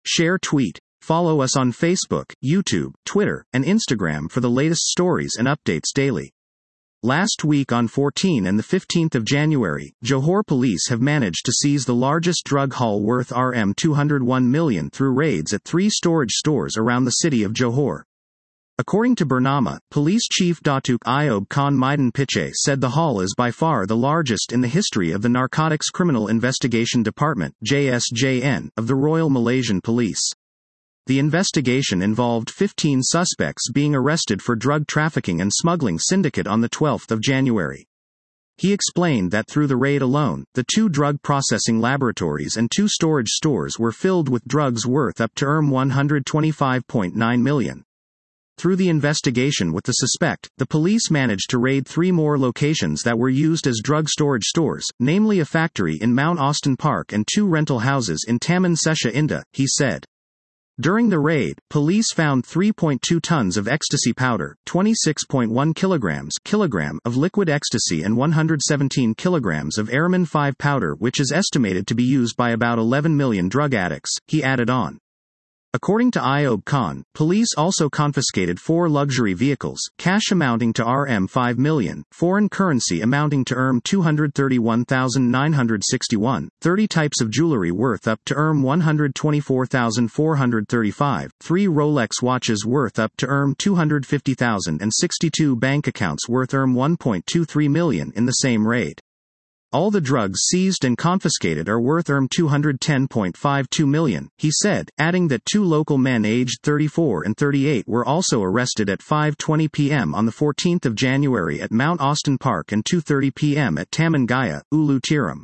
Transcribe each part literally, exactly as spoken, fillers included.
Share tweet. Follow us on Facebook, YouTube, Twitter, and Instagram for the latest stories and updates daily. Last week on fourteenth and the fifteenth of January, Johor police have managed to seize the largest drug haul worth R M two hundred one million through raids at three storage stores around the city of Johor. According to Bernama, Police Chief Datuk Iob Khan Maidan Piche said the haul is by far the largest in the history of the Narcotics Criminal Investigation Department (J S J N) of the Royal Malaysian Police. The investigation involved fifteen suspects being arrested for drug trafficking and smuggling syndicate on the twelfth of January. He explained that through the raid alone, the two drug processing laboratories and two storage stores were filled with drugs worth up to one hundred twenty-five point nine million. Through the investigation with the suspect, the police managed to raid three more locations that were used as drug storage stores, namely a factory in Mount Austin Park and two rental houses in Taman Setia Indah, he said. During the raid, police found three point two tons of ecstasy powder, twenty-six point one kilograms kilogram of liquid ecstasy and one hundred seventeen kilograms of Aramin five powder, which is estimated to be used by about eleven million drug addicts, he added on. According to Iob Khan, police also confiscated four luxury vehicles, cash amounting to R M five million, foreign currency amounting to R M two hundred thirty-one thousand nine hundred sixty-one, thirty types of jewelry worth up to R M one hundred twenty-four thousand four hundred thirty-five, three Rolex watches worth up to R M two hundred fifty thousand and sixty-two bank accounts worth R M one point two three million in the same raid. All the drugs seized and confiscated are worth R M two hundred ten point five two million, he said, adding that two local men aged thirty-four and thirty-eight were also arrested at five twenty p m on the fourteenth of January at Mount Austin Park and two thirty p m at Taman Gaya, Ulu Tiram.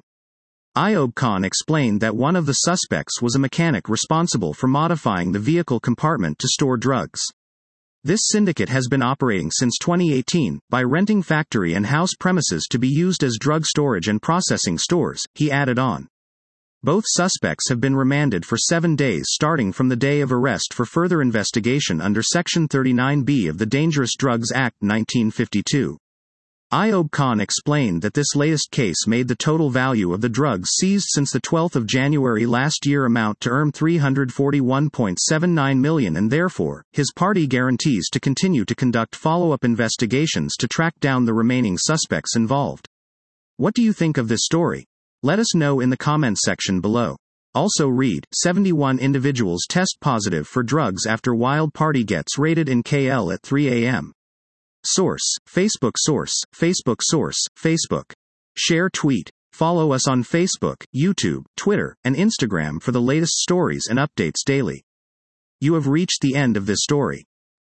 Iob Khan explained that one of the suspects was a mechanic responsible for modifying the vehicle compartment to store drugs. This syndicate has been operating since twenty eighteen, by renting factory and house premises to be used as drug storage and processing stores, he added on. Both suspects have been remanded for seven days starting from the day of arrest for further investigation under Section thirty-nine B of the Dangerous Drugs Act nineteen fifty-two. Iob Khan explained that this latest case made the total value of the drugs seized since the twelfth of January last year amount to R M three hundred forty-one point seven nine million, and therefore, his party guarantees to continue to conduct follow-up investigations to track down the remaining suspects involved. What do you think of this story? Let us know in the comments section below. Also read, seventy-one individuals test positive for drugs after wild party gets raided in K L at three a m Source, Facebook Source, Facebook Source, Facebook. Share tweet. Follow us on Facebook, YouTube, Twitter, and Instagram for the latest stories and updates daily. You have reached the end of this story.